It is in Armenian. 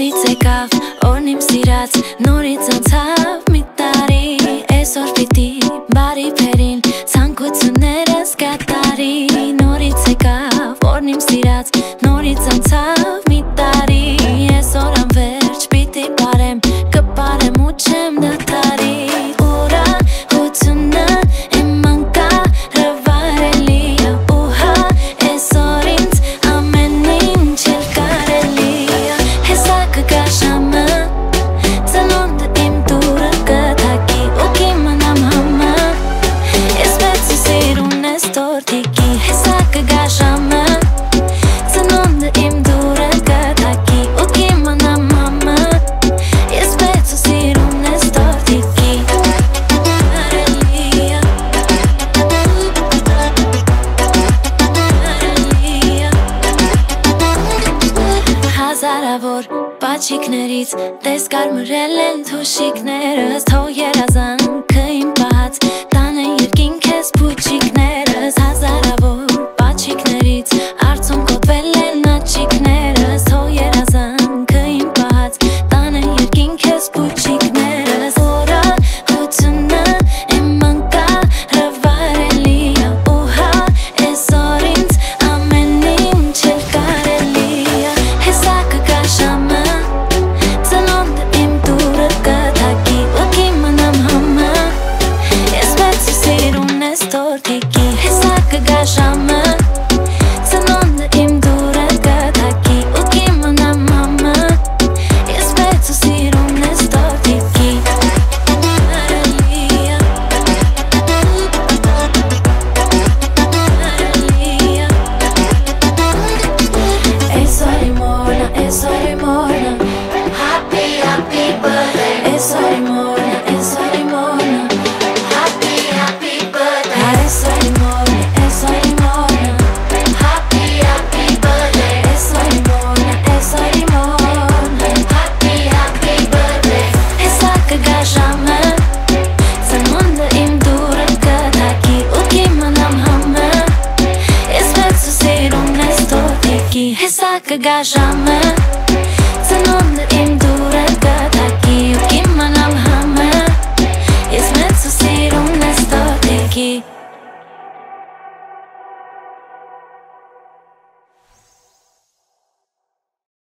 Նորից եկավ օրն իմ սիրած, նորից անցավ մի տարի, այսօր պիտի բարի փերին ցանկություններս կատարի։ Նորից եկավ օրն իմ սիրած, նորից անցավ մի տարի, այսօր անվերջ պիտի բարեմ, կպարեմ ու չեմ դադարի։ Ուրախությունը իմ անկառավարելի է, ու հա այսօր ինձ ամեն ինչ էլ կարելի է։ Հեսա կգա ժամը, ծնունդը իմ դուրը կթակի, ու կիմանամ համը, ես մեծ ու սիրուն ես տորտիկի։ Հեսա կգա ժամը, ծնունդը իմ դուրը կթակի, ու կիմանամ համը, ես մեծ ու սիրուն ես տորտիկի։ Հազարավոր պաչիկներից տես կարմրել են թուշիկներս, թող երազանքը իմ բաց տանը երկինք ես փուչիկներս։ Հազարավոր պաչիկներից արցուն կոտրվել են աչիկներս, թող երազանքը իմ բաց տանը երկինք ես փուչիկներս։ Ուրախությունը իմ անկառավարելի է, ու հա այսօր ինձ ամեն ինչ էլ կարելի է։ Հեսա կգա ժամը, ծնունդը իմ դուրը կթակի, ու կիմանամ համը, ես մեծ ու սիրուն ես տորտիկի։ Հեսա կգա ժամը, ծնունդը իմ դուրը կթակի, ու կիմանամ համը, ես մեծ ու սիրուն ես տորտիկի։ Այսօր իմ օրն է, այսօր իմ օրն է, happy happy birthday։ Այսօր իմ օրն է, այսօր իմ օրն է, happy happy birthday։ Այսօր իմ օրն է, այսօր իմ օրն է, happy happy birthday։ Այսօր իմ օրն է, այսօր իմ օրն է, happy happy birthday։ Հեսա կգա ժամը, ծնունդը իմ դուրը կթակի, ու կիմանամ համը, ես մեծ ու սիրուն ես տորտիկի։ Հեսա կգա ժամը, ծնունդը իմ